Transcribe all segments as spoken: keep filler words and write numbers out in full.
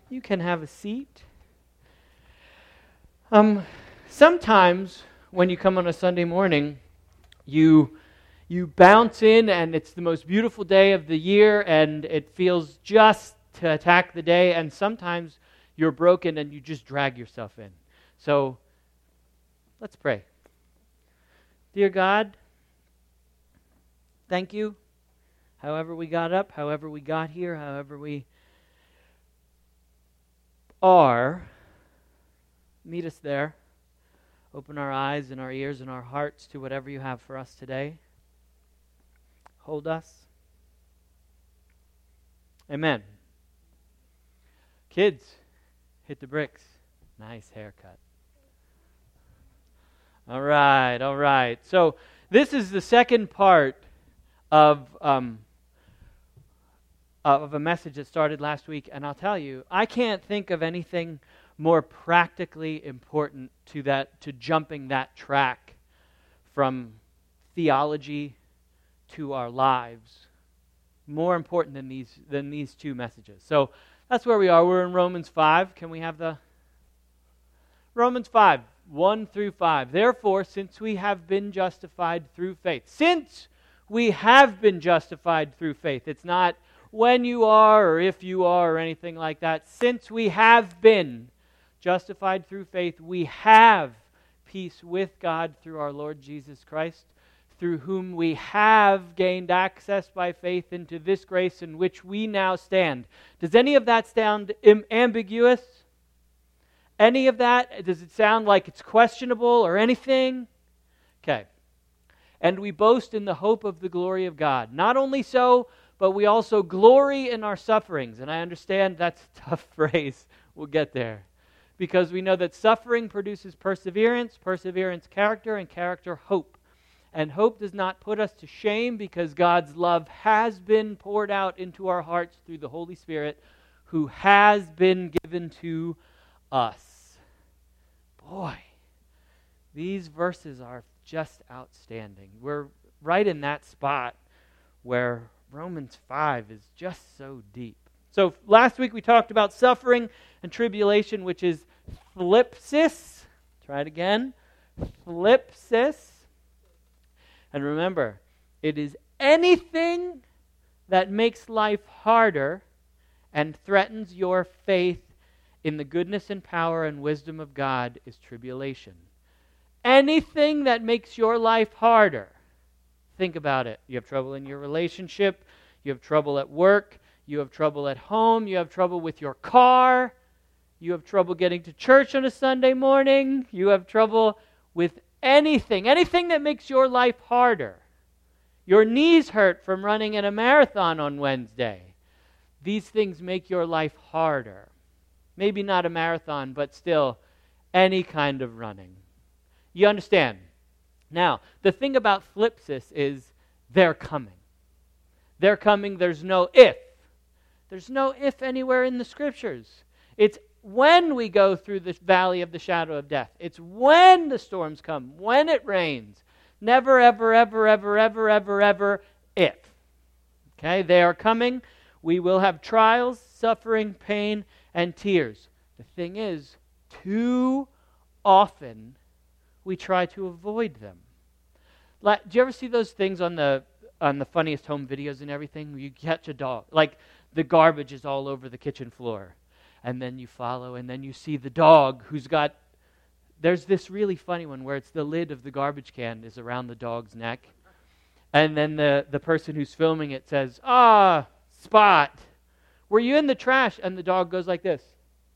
You can have a seat. Um, sometimes when you come on a Sunday morning, you you bounce in and it's the most beautiful day of the year and it feels just to attack the day, and sometimes you're broken and you just drag yourself in. So let's pray. Dear God, thank you. However we got up, however we got here, however we are, meet us there. Open our eyes and our ears and our hearts to whatever you have for us today. Hold us. Amen. Kids, hit the bricks. Nice haircut. All right, all right. So this is the second part of um, of a message that started last week, and I'll tell you, I can't think of anything more practically important to that, to jumping that track from theology to our lives, more important than these than these two messages. So that's where we are. We're in Romans five. Can we have the Romans five, one through five. Therefore, since we have been justified through faith, since we have been justified through faith, it's not when you are or if you are or anything like that. Since we have been justified through faith, we have peace with God through our Lord Jesus Christ, through whom we have gained access by faith into this grace in which we now stand. Does any of that sound im- ambiguous? Any of that? Does it sound like it's questionable or anything? Okay. And we boast in the hope of the glory of God. Not only so, but we also glory in our sufferings. And I understand that's a tough phrase. We'll get there. Because we know that suffering produces perseverance, perseverance character, and character hope. And hope does not put us to shame because God's love has been poured out into our hearts through the Holy Spirit who has been given to us. Boy, these verses are just outstanding. We're right in that spot where Romans five is just so deep. So last week we talked about suffering and tribulation, which is thlipsis. Try it again. Thlipsis. And remember, it is anything that makes life harder and threatens your faith in the goodness and power and wisdom of God is tribulation. Anything that makes your life harder. Think about it. You have trouble in your relationship. You have trouble at work. You have trouble at home. You have trouble with your car. You have trouble getting to church on a Sunday morning. You have trouble with anything. Anything that makes your life harder. Your knees hurt from running in a marathon on Wednesday. These things make your life harder. Maybe not a marathon, but still any kind of running. You understand? Now, the thing about thlipsis is they're coming. They're coming. There's no if. There's no if anywhere in the Scriptures. It's when we go through the valley of the shadow of death. It's when the storms come, when it rains. Never, ever, ever, ever, ever, ever, ever, if. Okay, they are coming. We will have trials, suffering, pain, and tears. The thing is, too often we try to avoid them. Like, do you ever see those things on the on the funniest home videos and everything? Where you catch a dog, like the garbage is all over the kitchen floor, and then you follow, and then you see the dog who's got. There's this really funny one where it's the lid of the garbage can is around the dog's neck, and then the the person who's filming it says, "Ah, Spot, were you in the trash?" And the dog goes like this,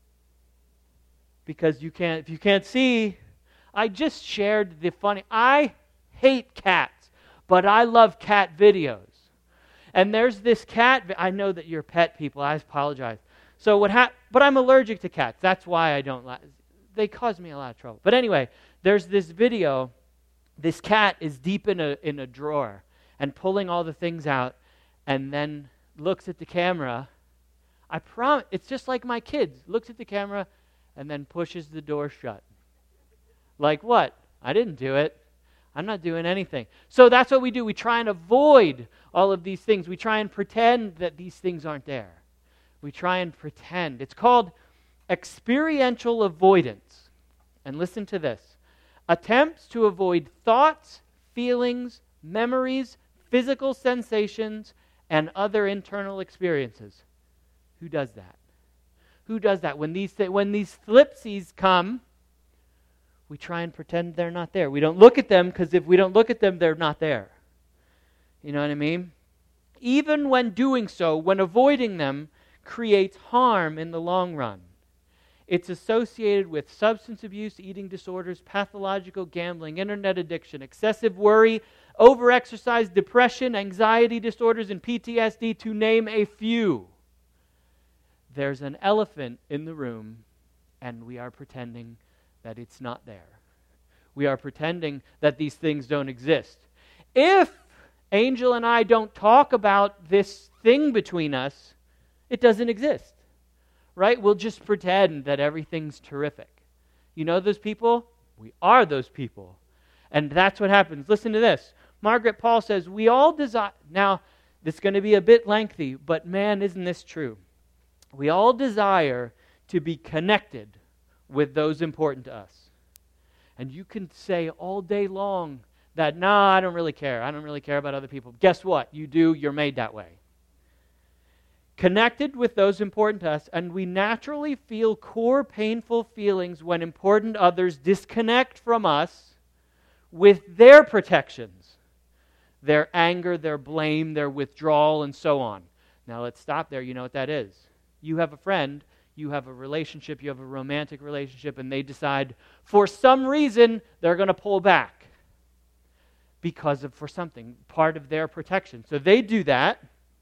because you can't. If you can't see, I just shared the funny. I hate cats, but I love cat videos. And there's this cat. I know that you're pet people. I apologize. So what hap- But I'm allergic to cats. That's why I don't like. They cause me a lot of trouble. But anyway, there's this video. This cat is deep in a in a drawer and pulling all the things out, and then looks at the camera. I promise. It's just like my kids. Looks at the camera, and then pushes the door shut. Like what? I didn't do it. I'm not doing anything. So that's what we do. We try and avoid all of these things. We try and pretend that these things aren't there. We try and pretend. It's called Experiential avoidance, and listen to this, attempts to avoid thoughts, feelings, memories, physical sensations, and other internal experiences. Who does that? Who does that? When these th- when these thlipsies come, we try and pretend they're not there. We don't look at them because if we don't look at them, they're not there. You know what I mean? Even when doing so, when avoiding them, creates harm in the long run. It's associated with substance abuse, eating disorders, pathological gambling, internet addiction, excessive worry, overexercise, depression, anxiety disorders, and P T S D, to name a few. There's an elephant in the room, and we are pretending that it's not there. We are pretending that these things don't exist. If Angel and I don't talk about this thing between us, it doesn't exist. Right? We'll just pretend that everything's terrific. You know those people? We are those people. And that's what happens. Listen to this. Margaret Paul says, we all desire... Now, this is going to be a bit lengthy, but man, isn't this true? We all desire to be connected with those important to us. And you can say all day long that, no, I don't really care. I don't really care about other people. Guess what? You do. You're made that way. Connected with those important to us, and we naturally feel core painful feelings when important others disconnect from us with their protections, their anger, their blame, their withdrawal, and so on. Now let's stop there. You know what that is. You have a friend, you have a relationship, you have a romantic relationship, and they decide for some reason they're going to pull back because of, for something, part of their protection. So they do that.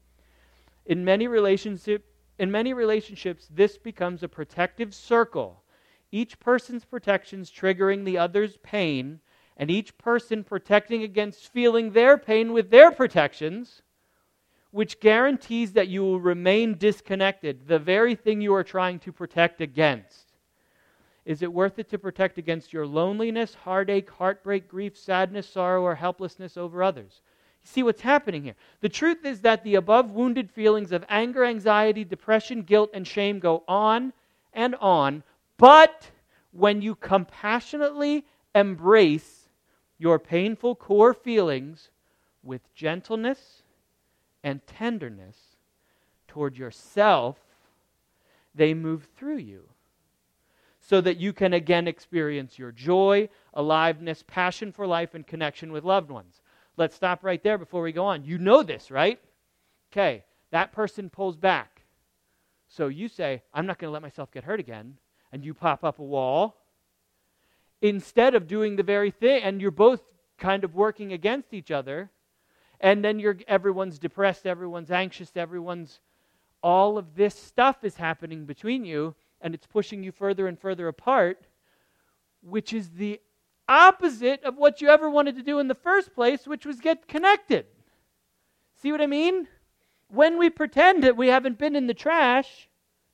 In many relationship, in many relationships, this becomes a protective circle. Each person's protections triggering the other's pain, and each person protecting against feeling their pain with their protections, which guarantees that you will remain disconnected, the very thing you are trying to protect against. Is it worth it to protect against your loneliness, heartache, heartbreak, grief, sadness, sorrow, or helplessness over others? See what's happening here. The truth is that the above wounded feelings of anger, anxiety, depression, guilt, and shame go on and on, but when you compassionately embrace your painful core feelings with gentleness and tenderness toward yourself, they move through you so that you can again experience your joy, aliveness, passion for life, and connection with loved ones. Let's stop right there before we go on. You know this, right? Okay, that person pulls back. So you say, I'm not going to let myself get hurt again. And you pop up a wall. Instead of doing the very thing, and you're both kind of working against each other. And then you're everyone's depressed, everyone's anxious, everyone's... All of this stuff is happening between you, and it's pushing you further and further apart, which is the opposite of what you ever wanted to do in the first place, which was get connected. See what I mean? When we pretend that we haven't been in the trash,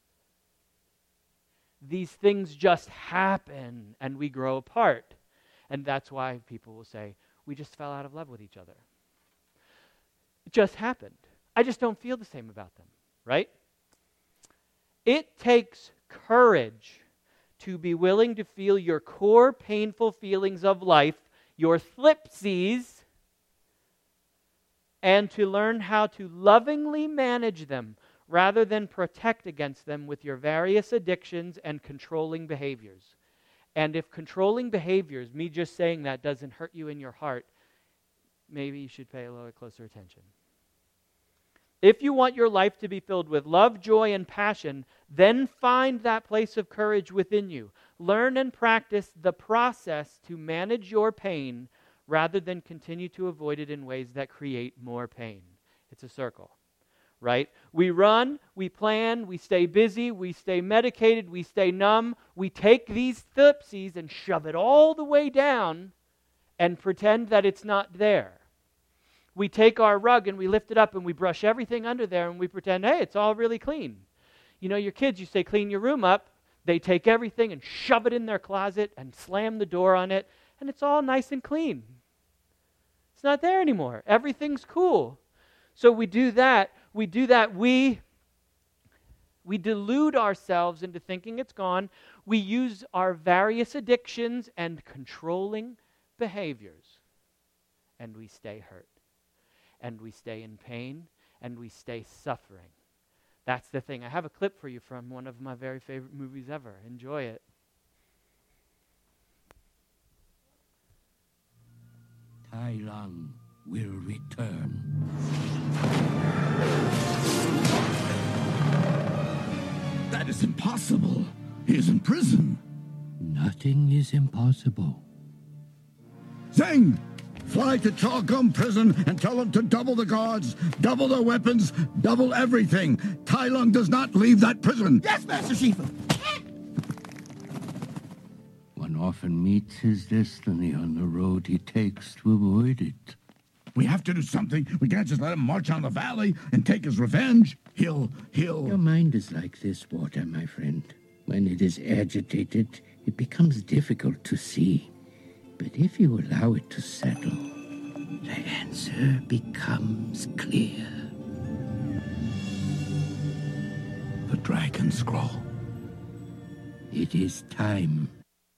these things just happen and we grow apart. And that's why people will say, we just fell out of love with each other. It just happened. I just don't feel the same about them, right? It takes courage to be willing to feel your core painful feelings of life, your thlipsies, and to learn how to lovingly manage them rather than protect against them with your various addictions and controlling behaviors. And if controlling behaviors, me just saying that, doesn't hurt you in your heart, maybe you should pay a little closer attention. If you want your life to be filled with love, joy, and passion, then find that place of courage within you. Learn and practice the process to manage your pain rather than continue to avoid it in ways that create more pain. It's a circle, right? We run, we plan, we stay busy, we stay medicated, we stay numb. We take these thlipsies and shove it all the way down and pretend that it's not there. We take our rug and we lift it up and we brush everything under there and we pretend, hey, it's all really clean. You know, your kids, you say, clean your room up. They take everything and shove it in their closet and slam the door on it, and it's all nice and clean. It's not there anymore. Everything's cool. So we do that. We do that. We, We delude ourselves into thinking it's gone. We use our various addictions and controlling behaviors, and we stay hurt, and we stay in pain, and we stay suffering. That's the thing. I have a clip for you from one of my very favorite movies ever. Enjoy it. Tai Lung will return. That is impossible. He is in prison. Nothing is impossible. Zeng! Fly to Chalcom prison and tell them to double the guards, double the weapons, double everything. Tai Lung does not leave that prison. Yes, Master Shifu. One often meets his destiny on the road he takes to avoid it. We have to do something. We can't just let him march on the valley and take his revenge. He'll, he'll... Your mind is like this water, my friend. When it is agitated, it becomes difficult to see. But if you allow it to settle, the answer becomes clear. The Dragon Scroll. It is time.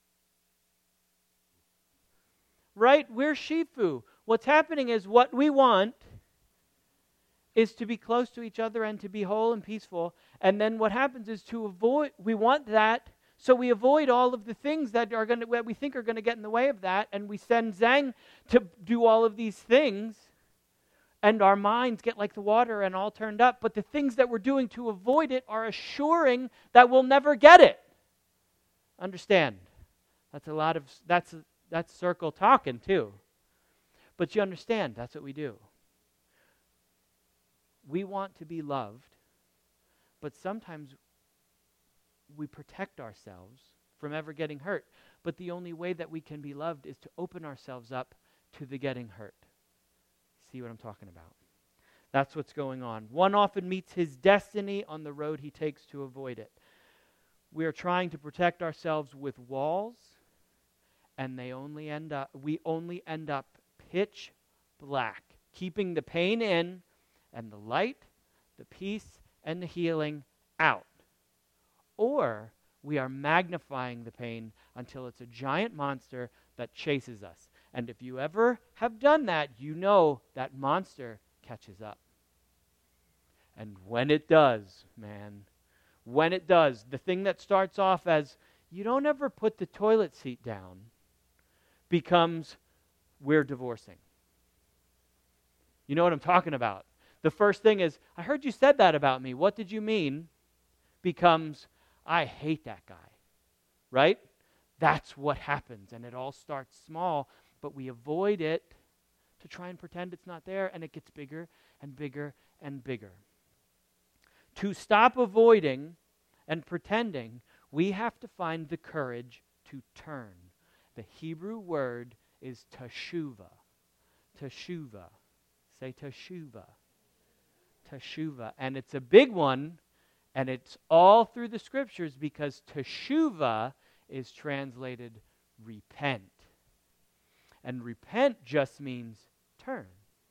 Right? We're Shifu. What's happening is what we want is to be close to each other and to be whole and peaceful. And then what happens is to avoid, we want that, so we avoid all of the things that are going to, that we think are going to get in the way of that, and we send Zeng to do all of these things, and our minds get like the water and all turned up. But the things that we're doing to avoid it are assuring that we'll never get it. Understand? That's a lot of, that's, that's circle talking too. But you understand, that's what we do. We want to be loved, but sometimes we protect ourselves from ever getting hurt. But the only way that we can be loved is to open ourselves up to the getting hurt. See what I'm talking about? That's what's going on. One often meets his destiny on the road he takes to avoid it. We are trying to protect ourselves with walls, and they only end up, we only end up pitch black, keeping the pain in and the light, the peace, and the healing out. Or we are magnifying the pain until it's a giant monster that chases us. And if you ever have done that, you know that monster catches up. And when it does, man, when it does, the thing that starts off as, you don't ever put the toilet seat down, becomes, we're divorcing. You know what I'm talking about? The first thing is, I heard you said that about me. What did you mean? Becomes, I hate that guy. Right? That's what happens. And it all starts small, but we avoid it to try and pretend it's not there, and it gets bigger and bigger and bigger. To stop avoiding and pretending, we have to find the courage to turn. The Hebrew word is teshuva. Teshuva. Say teshuva. Teshuva. And it's a big one, and it's all through the scriptures because teshuva is translated repent. And repent just means turn.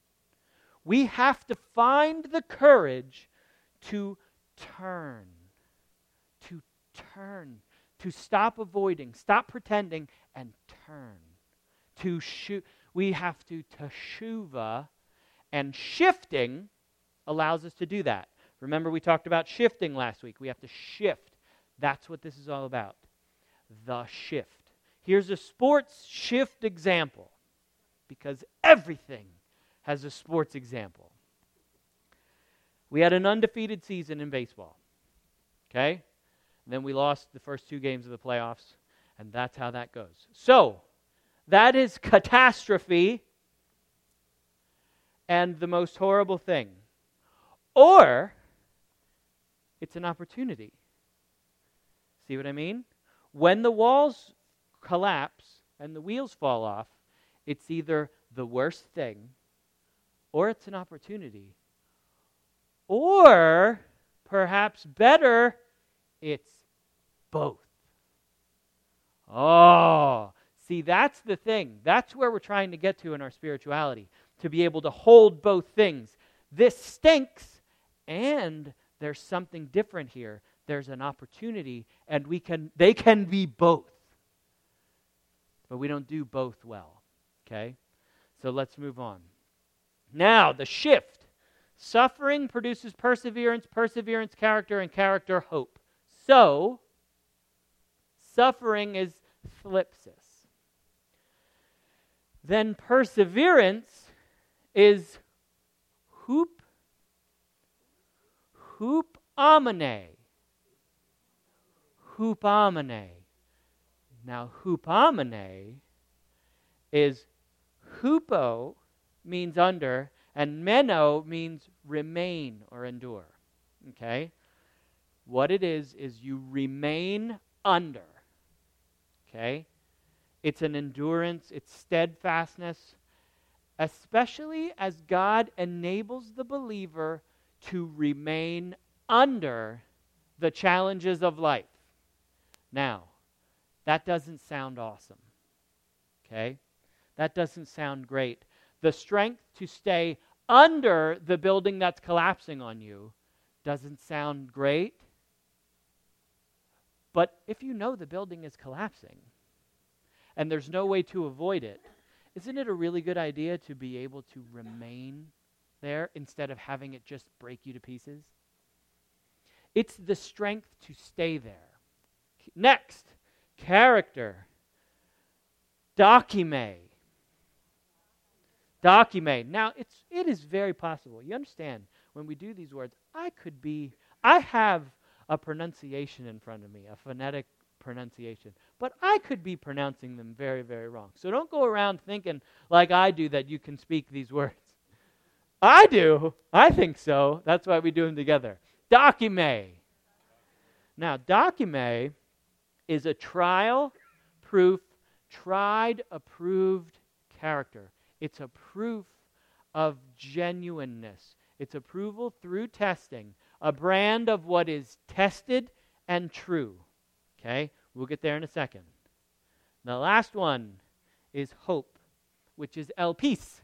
We have to find the courage to turn. To turn. To stop avoiding, stop pretending, and turn. To shu- we have to teshuva, and shifting allows us to do that. Remember, we talked about shifting last week. We have to shift. That's what this is all about. The shift. Here's a sports shift example, because everything has a sports example. We had an undefeated season in baseball. Okay? And then we lost the first two games of the playoffs, and that's how that goes. So, that is catastrophe and the most horrible thing. Or, it's an opportunity. See what I mean? When the walls collapse and the wheels fall off, it's either the worst thing or it's an opportunity. Or, perhaps better, it's both. Oh, see, that's the thing. That's where we're trying to get to in our spirituality, to be able to hold both things. This stinks, and there's something different here there's an opportunity, and we can they can be both. But we don't do both well. Okay? So let's move on. Now, the shift. Suffering produces perseverance, perseverance, character, and character, hope. So, suffering is thlipsis. Then perseverance is hoop, hupomene. Hupomene. Now, hupomene is hupo means under, and meno means remain or endure. Okay? What it is, is you remain under. Okay? It's an endurance, it's steadfastness, especially as God enables the believer to remain under the challenges of life. Now, that doesn't sound awesome. Okay? That doesn't sound great. The strength to stay under the building that's collapsing on you doesn't sound great. But if you know the building is collapsing and there's no way to avoid it, isn't it a really good idea to be able to remain there instead of having it just break you to pieces? It's the strength to stay there. Next, character. Dokime. Dokime. Now, it's it is very possible. You understand, when we do these words, I could be, I have a pronunciation in front of me, a phonetic pronunciation, but I could be pronouncing them very, very wrong. So don't go around thinking like I do that you can speak these words. I do. I think so. That's why we do them together. Dokime. Now, dokime is a trial, proof, tried, approved character. It's a proof of genuineness. It's approval through testing, a brand of what is tested and true. Okay? We'll get there in a second. The last one is hope, which is elpis.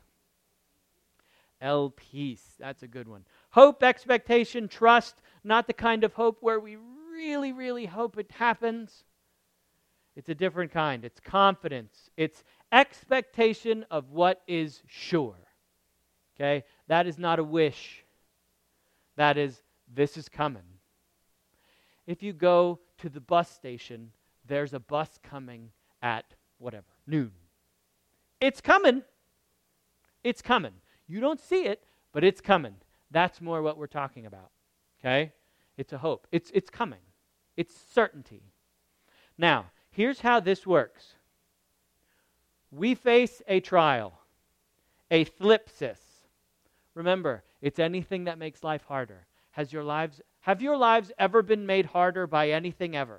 Elpis, that's a good one. Hope, expectation, trust, not the kind of hope where we really, really hope it happens. It's a different kind. It's confidence. It's expectation of what is sure. Okay? That is not a wish. That is, this is coming. If you go to the bus station, there's a bus coming at whatever, noon. It's coming. It's coming. You don't see it, but it's coming. That's more what we're talking about. Okay? It's a hope. It's it's coming. It's certainty. Now, here's how this works. We face a trial, a thlipsis. Remember, it's anything that makes life harder. Has your lives have your lives ever been made harder by anything ever?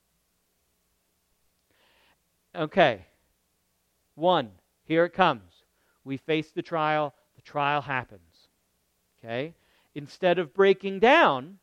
Okay. One, here it comes. We face the trial, the trial happens. Okay? Instead of breaking down,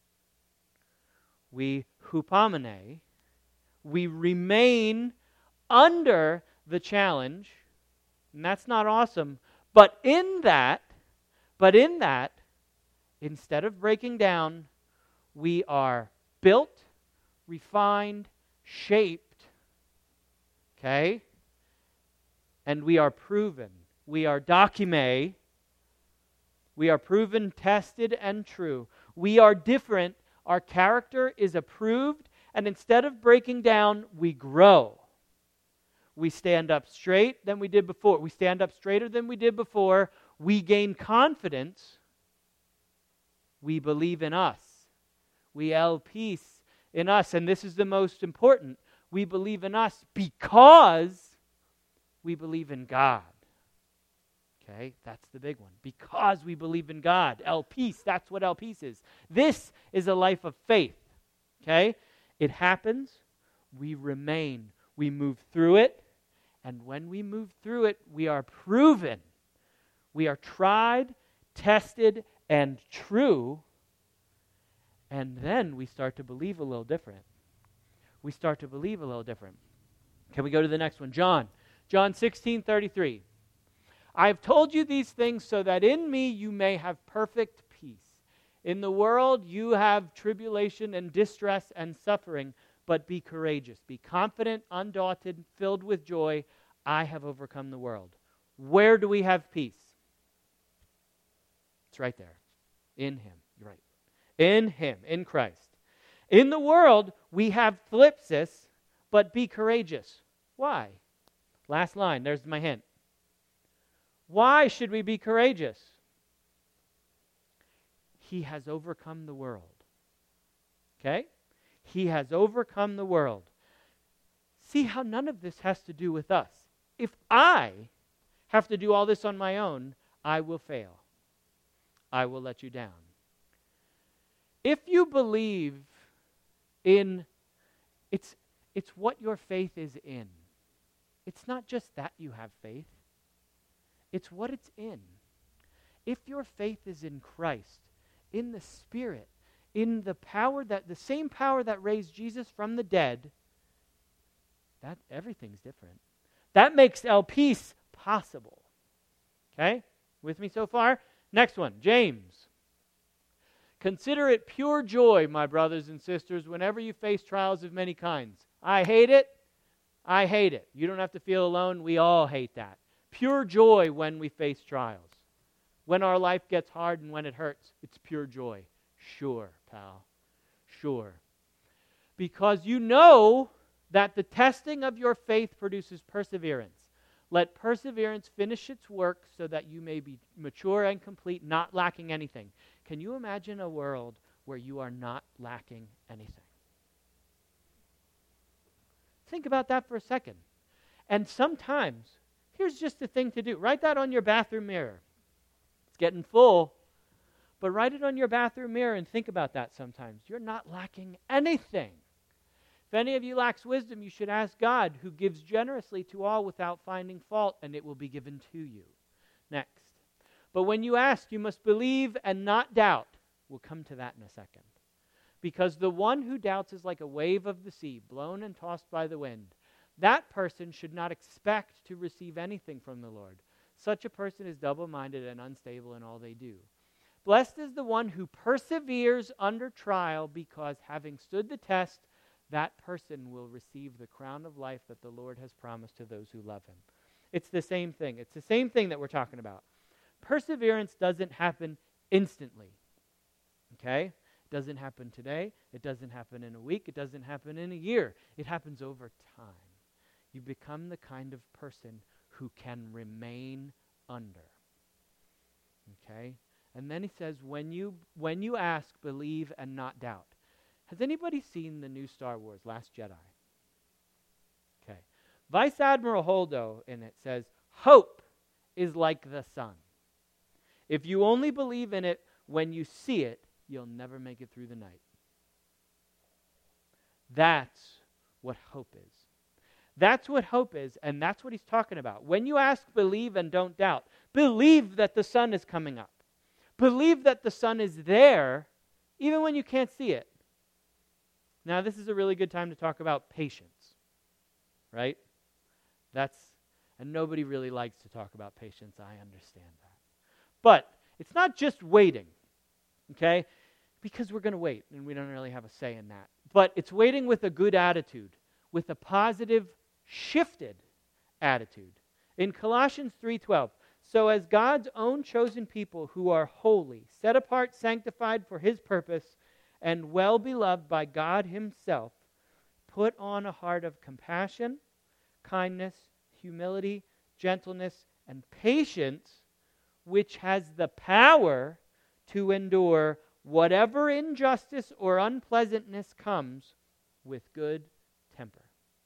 we hupomene, we remain under the challenge, and that's not awesome, but in that, but in that, instead of breaking down, we are built, refined, shaped, okay? And we are proven. We are dokime. We are proven, tested, and true. We are different. Our character is approved, and instead of breaking down, we grow. We stand up straight than we did before. We stand up straighter than we did before. We gain confidence. We believe in us. We have peace in us. And this is the most important. We believe in us because we believe in God. Okay, that's the big one. Because we believe in God. El peace, that's what el peace is. This is a life of faith. Okay? It happens. We remain. We move through it. And when we move through it, we are proven. We are tried, tested, and true. And then we start to believe a little different. We start to believe a little different. Can we go to the next one? John. John sixteen thirty-three. I have told you these things so that in me you may have perfect peace. In the world you have tribulation and distress and suffering, but be courageous. Be confident, undaunted, filled with joy. I have overcome the world. Where do we have peace? It's right there. In Him. You're right. In Him. In Christ. In the world, we have thlipsis, but be courageous. Why? Last line. There's my hint. Why should we be courageous? He has overcome the world. Okay? He has overcome the world. See how none of this has to do with us. If I have to do all this on my own, I will fail. I will let you down. If you believe in, it's, it's what your faith is in. It's not just that you have faith. It's what it's in. If your faith is in Christ, in the Spirit, in the power that, the same power that raised Jesus from the dead, that everything's different. That makes El Peace possible. Okay? With me so far? Next one, James. Consider it pure joy, my brothers and sisters, whenever you face trials of many kinds. I hate it. I hate it. You don't have to feel alone. We all hate that. Pure joy when we face trials. When our life gets hard and when it hurts, it's pure joy. Sure, pal. Sure. Because you know that the testing of your faith produces perseverance. Let perseverance finish its work so that you may be mature and complete, not lacking anything. Can you imagine a world where you are not lacking anything? Think about that for a second. And sometimes, here's just the thing to do. Write that on your bathroom mirror. It's getting full, but write it on your bathroom mirror and think about that sometimes. You're not lacking anything. If any of you lacks wisdom, you should ask God, who gives generously to all without finding fault, and it will be given to you. Next. But when you ask, you must believe and not doubt. We'll come to that in a second. Because the one who doubts is like a wave of the sea, blown and tossed by the wind. That person should not expect to receive anything from the Lord. Such a person is double-minded and unstable in all they do. Blessed is the one who perseveres under trial, because having stood the test, that person will receive the crown of life that the Lord has promised to those who love Him. It's the same thing. It's the same thing that we're talking about. Perseverance doesn't happen instantly. Okay? It doesn't happen today. It doesn't happen in a week. It doesn't happen in a year. It happens over time. You become the kind of person who can remain under. Okay? And then he says, when you when you ask, believe and not doubt. Has anybody seen the new Star Wars, Last Jedi? Okay. Vice Admiral Holdo in it says, hope is like the sun. If you only believe in it when you see it, you'll never make it through the night. That's what hope is. That's what hope is, and that's what he's talking about. When you ask, believe and don't doubt. Believe that the sun is coming up. Believe that the sun is there, even when you can't see it. Now, this is a really good time to talk about patience, right? That's, and nobody really likes to talk about patience. I understand that. But it's not just waiting, okay? Because we're going to wait, and we don't really have a say in that. But it's waiting with a good attitude, with a positive, shifted attitude. In Colossians three twelve, so as God's own chosen people who are holy, set apart, sanctified for His purpose, and well beloved by God Himself, put on a heart of compassion, kindness, humility, gentleness, and patience, which has the power to endure whatever injustice or unpleasantness comes with good temper.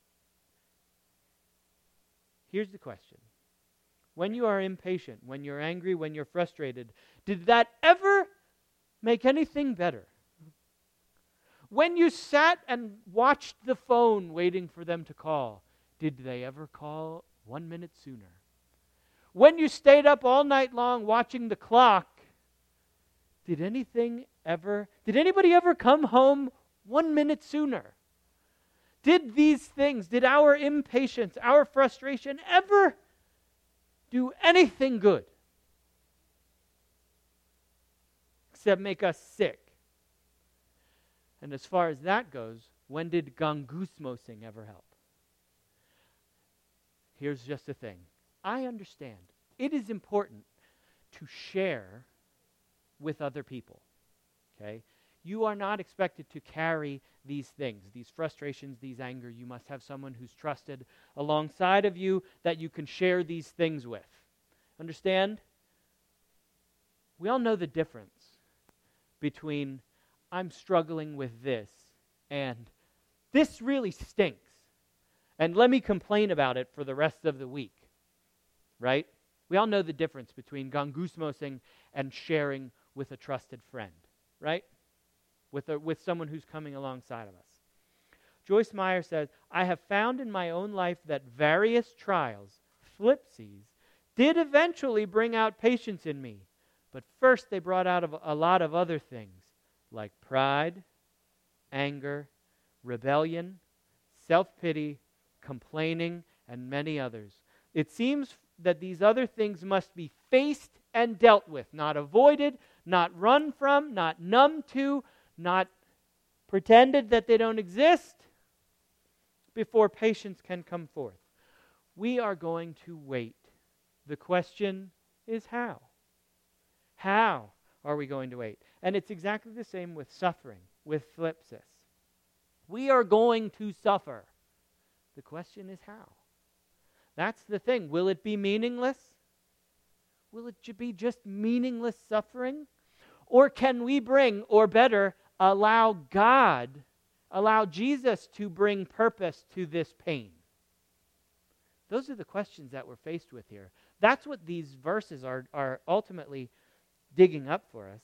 Here's the question. When you are impatient, when you're angry, when you're frustrated, did that ever make anything better? When you sat and watched the phone waiting for them to call, did they ever call one minute sooner? When you stayed up all night long watching the clock, did anything ever, did anybody ever come home one minute sooner? Did these things, did our impatience, our frustration ever do anything good? except make us sick. And as far as that goes, when did gangusmosing ever help? Here's just the thing. I understand. It is important to share with other people. Okay? You are not expected to carry these things, these frustrations, these anger. You must have someone who's trusted alongside of you that you can share these things with. Understand? We all know the difference between I'm struggling with this and this really stinks. And let me complain about it for the rest of the week. Right? We all know the difference between gangusmosing and sharing with a trusted friend. Right? With, a, with someone who's coming alongside of us. Joyce Meyer says, I have found in my own life that various trials, flipsies, did eventually bring out patience in me. But first they brought out of a lot of other things, like pride, anger, rebellion, self-pity, complaining, and many others. It seems that these other things must be faced and dealt with, not avoided, not run from, not numb to, not pretended that they don't exist, before patience can come forth. We are going to wait. The question is how? How are we going to wait? And it's exactly the same with suffering, with thlipsis. We are going to suffer. The question is how? That's the thing. Will it be meaningless? Will it be just meaningless suffering? Or can we bring, or better, allow God, allow Jesus to bring purpose to this pain? Those are the questions that we're faced with here. That's what these verses are, are ultimately digging up for us.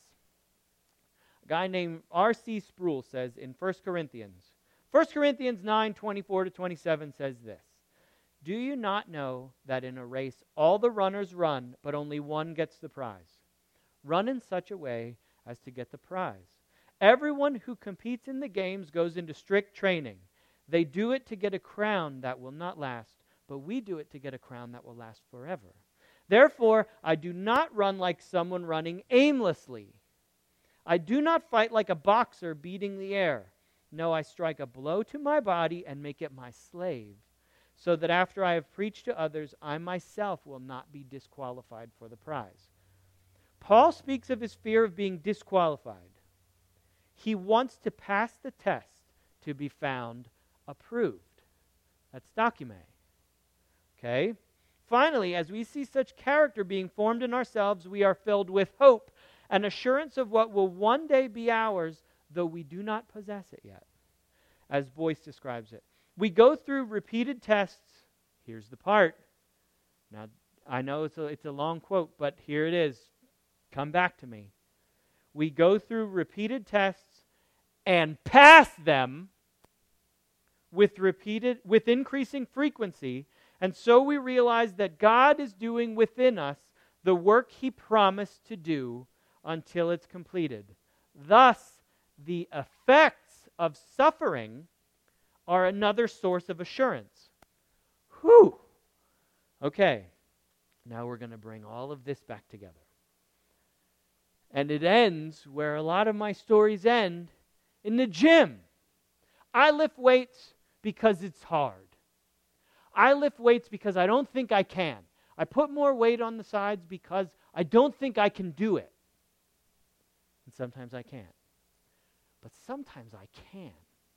A guy named R C Sproul says in First Corinthians, First Corinthians nine, twenty-four to twenty-seven says this, do you not know that in a race all the runners run, but only one gets the prize? Run in such a way as to get the prize. Everyone who competes in the games goes into strict training. They do it to get a crown that will not last, but we do it to get a crown that will last forever. Therefore, I do not run like someone running aimlessly. I do not fight like a boxer beating the air. No, I strike a blow to my body and make it my slave, so that after I have preached to others, I myself will not be disqualified for the prize. Paul speaks of his fear of being disqualified. He wants to pass the test to be found approved. That's docume. Okay? Finally, as we see such character being formed in ourselves, we are filled with hope and assurance of what will one day be ours, though we do not possess it yet. As Boyce describes it. We go through repeated tests. Here's the part. Now, I know it's a, it's a long quote, but here it is. Come back to me. We go through repeated tests and pass them with repeated, with increasing frequency, and so we realize that God is doing within us the work He promised to do until it's completed. Thus, the effects of suffering are another source of assurance. Whew! Okay, now we're going to bring all of this back together. And it ends where a lot of my stories end, in the gym. I lift weights because it's hard. I lift weights because I don't think I can. I put more weight on the sides because I don't think I can do it. And sometimes I can't. But sometimes I can.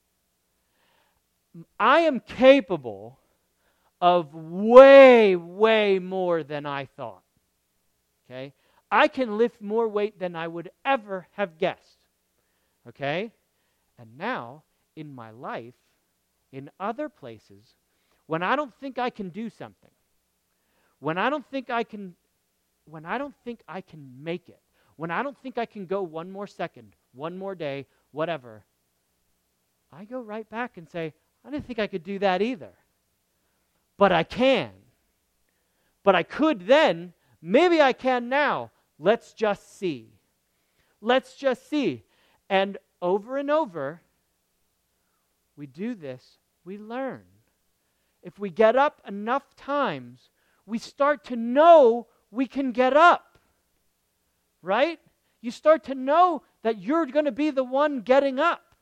I am capable of way, way more than I thought. Okay? I can lift more weight than I would ever have guessed. Okay? And now, in my life, in other places, when I don't think I can do something, when I don't think I can, when I don't think I can make it, when I don't think I can go one more second, one more day, whatever, I go right back and say, I didn't think I could do that either. But I can. But I could then. Maybe I can now. Let's just see. Let's just see. And over and over, we do this, we learn. If we get up enough times, we start to know we can get up. Right? you start to know that you're going to be the one getting up.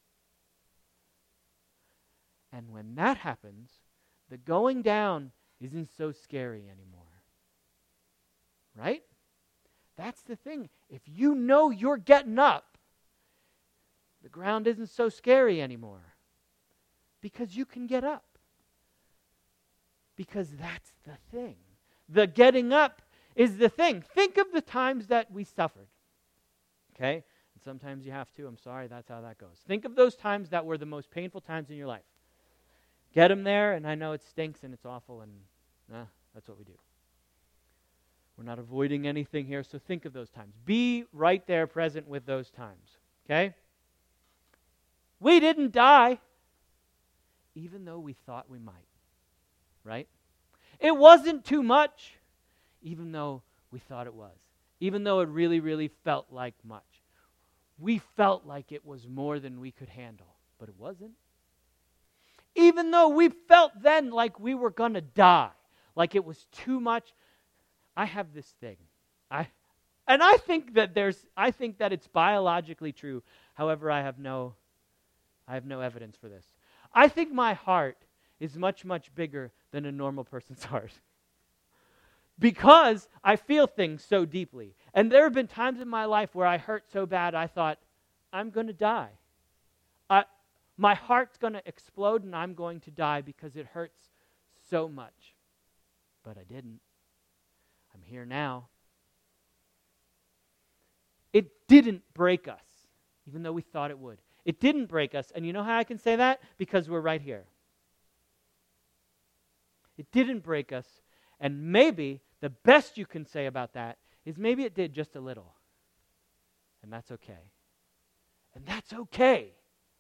And when that happens, the going down isn't so scary anymore. Right? That's the thing. If you know you're getting up, the ground isn't so scary anymore. Because you can get up. Because that's the thing. The getting up is the thing. Think of the times that we suffered. Okay? And sometimes you have to. I'm sorry, that's how that goes. Think of those times that were the most painful times in your life. Get them there, and I know it stinks and it's awful, and nah, that's what we do. We're not avoiding anything here, so think of those times. Be right there present with those times. Okay? We didn't die, even though we thought we might. Right? It wasn't too much, even though we thought it was. Even though it really, really felt like much. We felt like it was more than we could handle, but it wasn't. Even though we felt then like we were going to die, like it was too much. I have this thing. I and I think that there's I think that it's biologically true. However, I have no I have no evidence for this. I think my heart is much, much bigger than a normal person's heart. Because I feel things so deeply. And there have been times in my life where I hurt so bad I thought, I'm going to die. I, my heart's going to explode and I'm going to die because it hurts so much. But I didn't. I'm here now. It didn't break us, even though we thought it would. It didn't break us. And you know how I can say that? Because we're right here. It didn't break us. And maybe the best you can say about that is maybe it did just a little. And that's okay. And that's okay.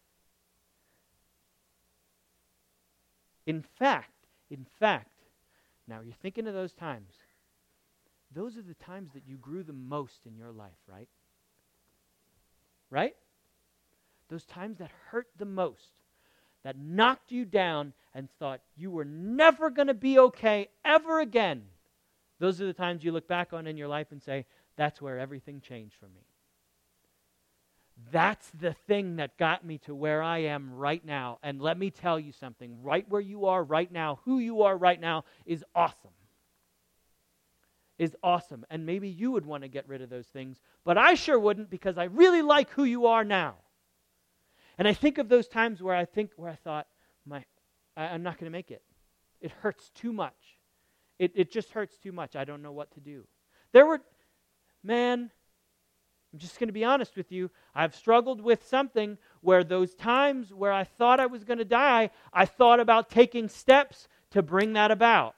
In fact, in fact, now you're thinking of those times. Those are the times that you grew the most in your life, right? Right? Those times that hurt the most, that knocked you down and thought you were never going to be okay ever again. Those are the times you look back on in your life and say, that's where everything changed for me. That's the thing that got me to where I am right now. And let me tell you something, right where you are right now, who you are right now is awesome. Is awesome. And maybe you would want to get rid of those things, but I sure wouldn't because I really like who you are now. And I think of those times where I think, where I thought, my, I, I'm not going to make it. It hurts too much. It, it just hurts too much. I don't know what to do. There were, man, I'm just going to be honest with you. I've struggled with something where those times where I thought I was going to die, I thought about taking steps to bring that about.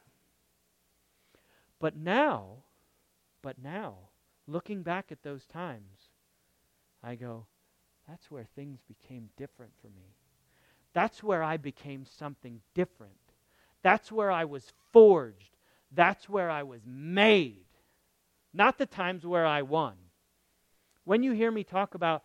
But now, but now, looking back at those times, I go, that's where things became different for me. That's where I became something different. That's where I was forged. That's where I was made. Not the times where I won. When you hear me talk about,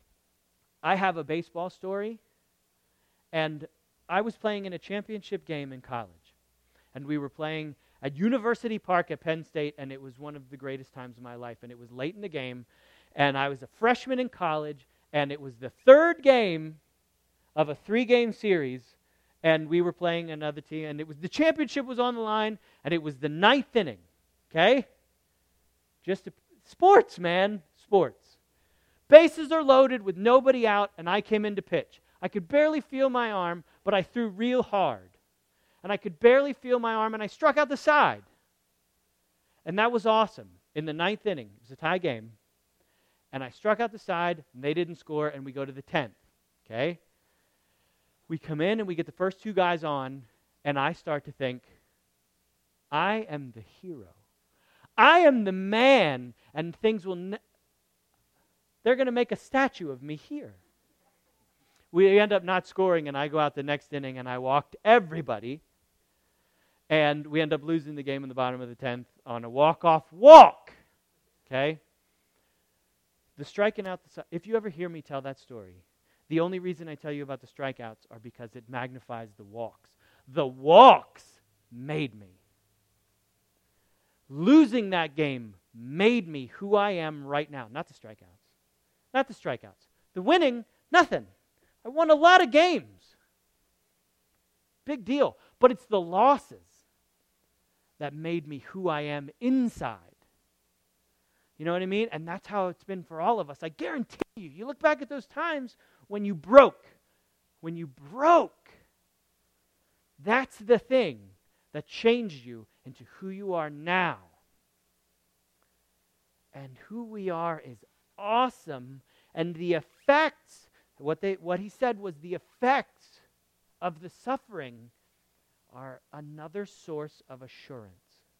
I have a baseball story, and I was playing in a championship game in college, and we were playing at University Park at Penn State, and it was one of the greatest times of my life, and it was late in the game, and I was a freshman in college, and it was the third game of a three-game series, and we were playing another team, and it was the championship was on the line, and it was the ninth inning, okay? Just a, sports, man, sports. Bases are loaded with nobody out, and I came in to pitch. I could barely feel my arm, but I threw real hard. And I could barely feel my arm, and I struck out the side. And that was awesome. In the ninth inning, it was a tie game, and I struck out the side, and they didn't score, and we go to the tenth, okay? We come in, and we get the first two guys on, and I start to think, I am the hero. I am the man, and things will... Ne- They're going to make a statue of me here. We end up not scoring, and I go out the next inning, and I walked everybody, and we end up losing the game in the bottom of the tenth on a walk-off walk, okay? The striking out, the, if you ever hear me tell that story, the only reason I tell you about the strikeouts are because it magnifies the walks. The walks made me. Losing that game made me who I am right now. Not the strikeouts. Not the strikeouts. The winning, nothing. I won a lot of games. Big deal. But it's the losses that made me who I am inside. You know what I mean? And that's how it's been for all of us. I guarantee you, you look back at those times when you broke. When you broke. That's the thing that changed you into who you are now. And who we are is awesome. And the effects, what they what he said was the effects of the suffering are another source of assurance.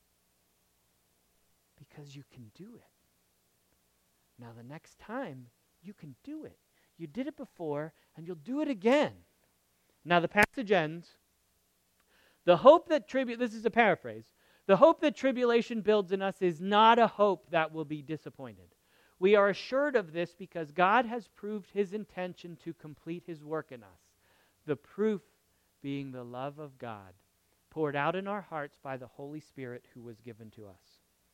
Because you can do it. Now the next time, you can do it. You did it before, and you'll do it again. Now the passage ends. The hope that tribu- this is a paraphrase. The hope that tribulation builds in us is not a hope that will be disappointed. We are assured of this because God has proved his intention to complete his work in us. The proof being the love of God poured out in our hearts by the Holy Spirit who was given to us.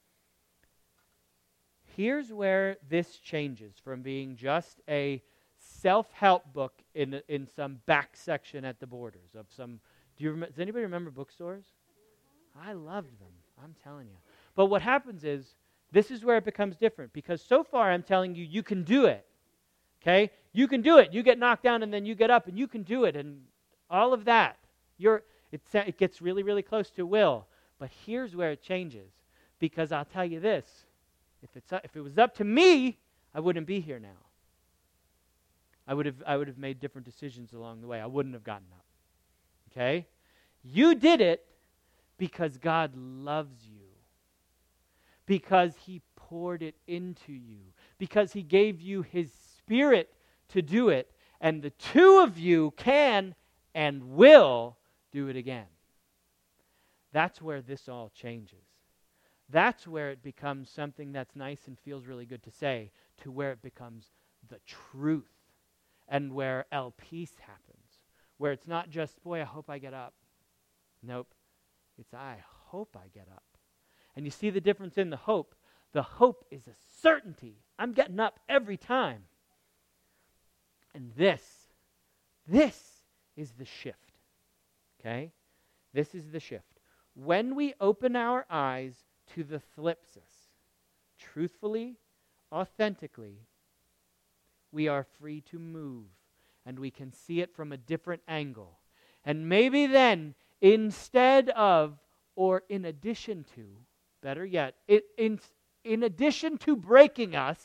Here's where this changes from being just a self-help book in in some back section at the borders of some. Do you rem- does anybody remember bookstores? I loved them. I'm telling you. But what happens is this is where it becomes different because so far I'm telling you you can do it. Okay, you can do it. You get knocked down and then you get up and you can do it and all of that. You're it it gets really really close to will. But here's where it changes because I'll tell you this. If it's if it was up to me, I wouldn't be here now. I would have I would have made different decisions along the way. I wouldn't have gotten up. Okay? You did it because God loves you. Because he poured it into you. Because he gave you his Spirit to do it. And the two of you can and will do it again. That's where this all changes. That's where it becomes something that's nice and feels really good to say, to where it becomes the truth, and where El Peace happens, where it's not just, boy, I hope I get up. Nope. It's, I hope I get up. And you see the difference in the hope. The hope is a certainty. I'm getting up every time. And this, this is the shift. Okay? This is the shift. When we open our eyes to the thlipsis, truthfully, authentically, we are free to move, and we can see it from a different angle. And maybe then, instead of, or in addition to, better yet, it, in, in addition to breaking us,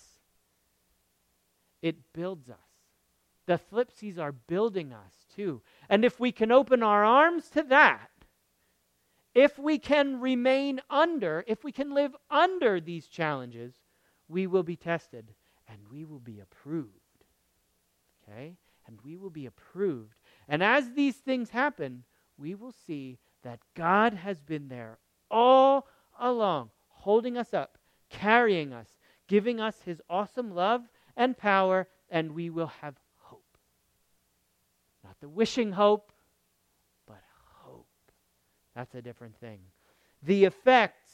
it builds us. The thlipses are building us too. And if we can open our arms to that, if we can remain under, if we can live under these challenges, we will be tested and we will be approved. Okay? And we will be approved. And as these things happen, we will see that God has been there all along, holding us up, carrying us, giving us his awesome love and power, and we will have hope. Not the wishing hope, but hope. That's a different thing. The effects,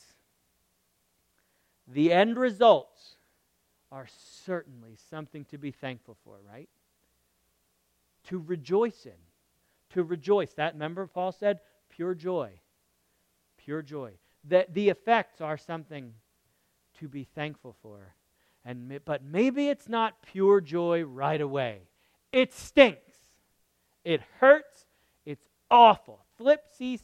the end results, are certainly something to be thankful for, right? To rejoice in. To rejoice. That, remember Paul said, pure joy. Pure joy. The, the effects are something to be thankful for. And but maybe it's not pure joy right away. It stinks. It hurts. It's awful. Thlipses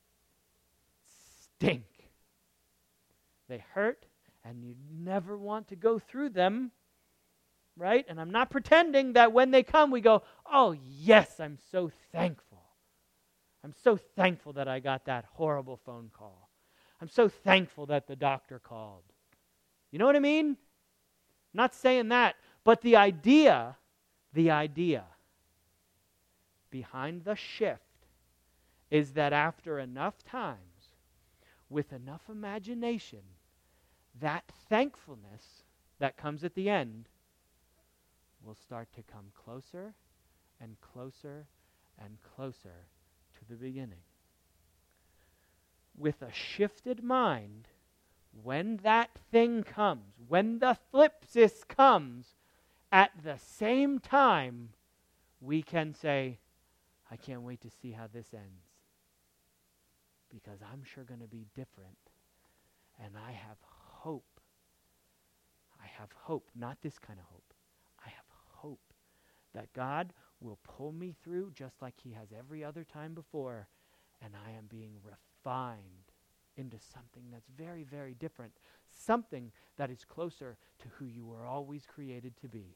stink. They hurt, and you never want to go through them, right? And I'm not pretending that when they come, we go, oh, yes, I'm so thankful. I'm so thankful that I got that horrible phone call. I'm so thankful that the doctor called. You know what I mean? I'm not saying that, but the idea, the idea behind the shift is that after enough times, with enough imagination, that thankfulness that comes at the end will start to come closer and closer and closer to the beginning. With a shifted mind, when that thing comes, when the thlipsis comes, at the same time, we can say, I can't wait to see how this ends. Because I'm sure going to be different. And I have hope. I have hope, not this kind of hope. I have hope that God will pull me through just like he has every other time before, and I am being refined into something that's very, very different, something that is closer to who you were always created to be.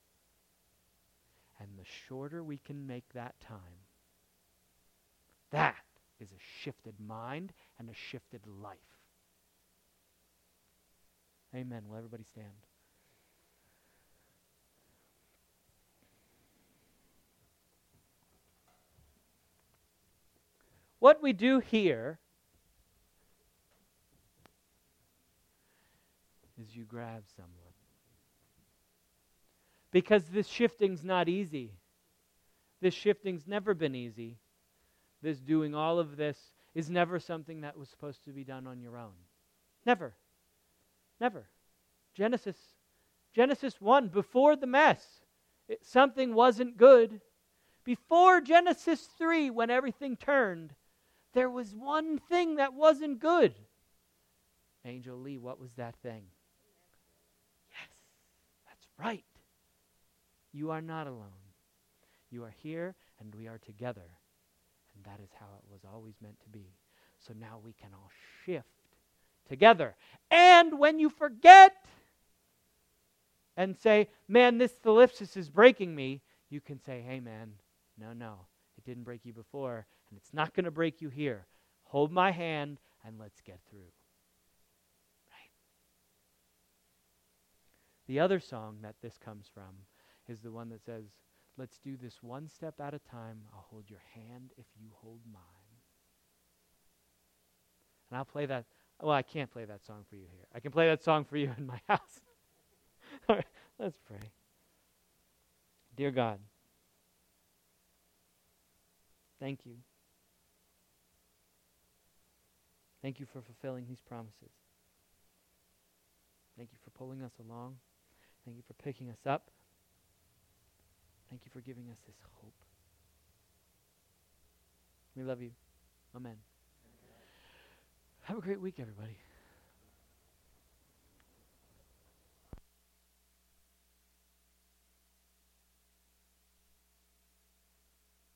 And the shorter we can make that time, that is a shifted mind and a shifted life. Amen. Will everybody stand? What we do here is you grab someone. Because this shifting's not easy. This shifting's never been easy. This doing all of this is never something that was supposed to be done on your own. Never. Never. Genesis, Genesis one, before the mess, it, something wasn't good. Before Genesis three, when everything turned, there was one thing that wasn't good. Angel Lee, what was that thing? Yes, that's right. You are not alone. You are here and we are together. And that is how it was always meant to be. So now we can all shift together. And when you forget and say, man, this thlipsis is breaking me, you can say, hey man, no, no, it didn't break you before, and it's not going to break you here. Hold my hand and let's get through. Right? The other song that this comes from is the one that says, let's do this one step at a time. I'll hold your hand if you hold mine. And I'll play that. Well, I can't play that song for you here. I can play that song for you in my house. All right, let's pray. Dear God, thank you. Thank you for fulfilling these promises. Thank you for pulling us along. Thank you for picking us up. Thank you for giving us this hope. We love you. Amen. Have a great week, everybody.